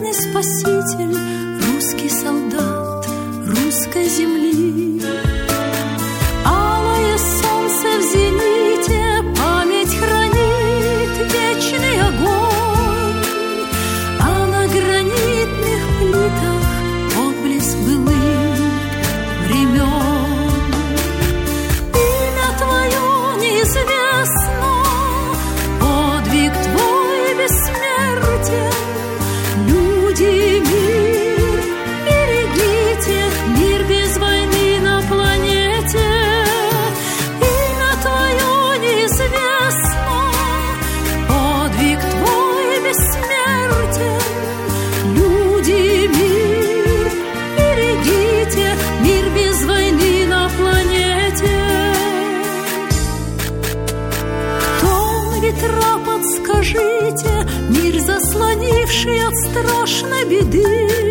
верный спаситель, русский солдат русской земли. Алое солнце в зените память хранит, вечный огонь, а на гранитных плитах отблеск былых времен. Имя твое неизвестно, подвиг твой бессмертен. Люди, мир, берегите, мир без войны на планете. Имя твое неизвестно, подвиг твой бессмертен. Люди, мир, берегите, мир без войны на планете. Тон ветра подскажите, мир, заслонивший от страшной беды.